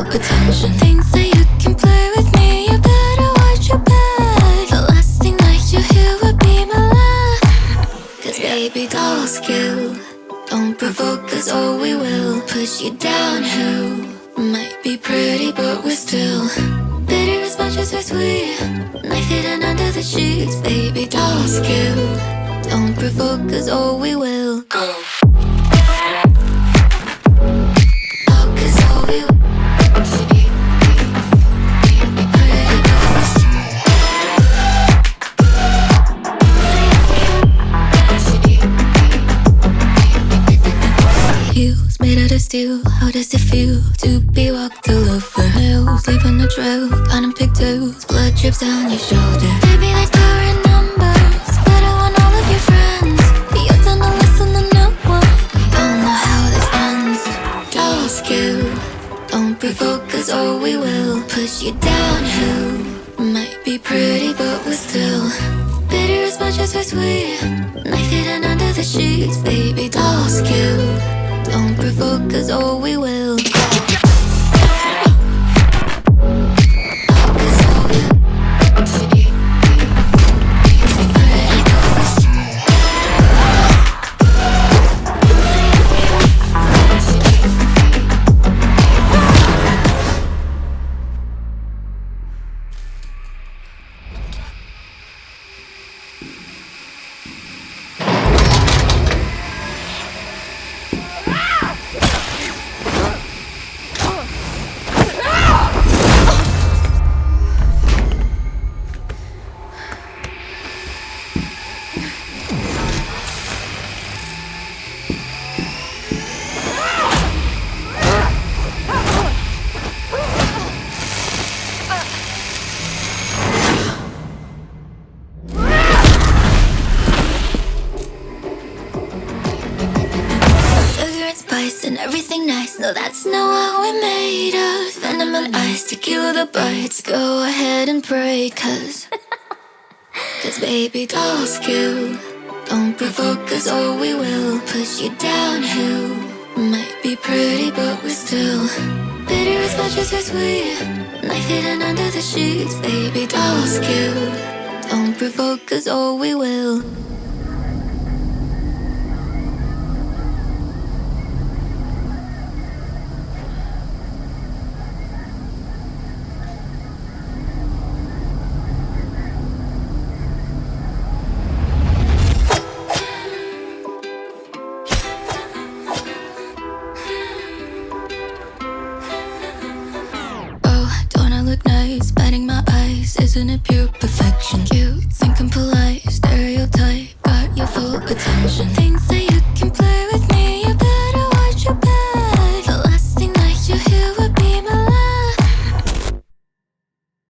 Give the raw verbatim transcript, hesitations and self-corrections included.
attention. Things that you can play with me, you better watch your back. The last thing that you hear would be my laugh. Cause baby dolls kill, don't provoke us or we will push you downhill. Might be pretty but we're still bitter as much as we're sweet. Knife hidden under the sheets. Baby dolls kill, don't provoke us or we will go. Steel. How does it feel to be walked all over? Nails leaving a trail, counting pigtails, blood drips down your shoulder. Baby, like power in numbers, but I want all of your friends. You're done to listen to no one. We all know how this ends. Dolls kill, don't provoke us or we will push you downhill. Might be pretty but we're still bitter as much as we're sweet. Knife hidden under the sheets. Baby, dolls kill, don't provoke us or we will. And everything nice, no, that's not what we're made of. Venom and ice to kill the bites. Go ahead and pray, cause Cause baby dolls kill, don't provoke us or we will push you downhill. Might be pretty but we're still bitter as much as we're sweet. Knife hidden under the sheets. Baby dolls kill, don't provoke us or we will. Look nice, batting my eyes, isn't it pure perfection? Cute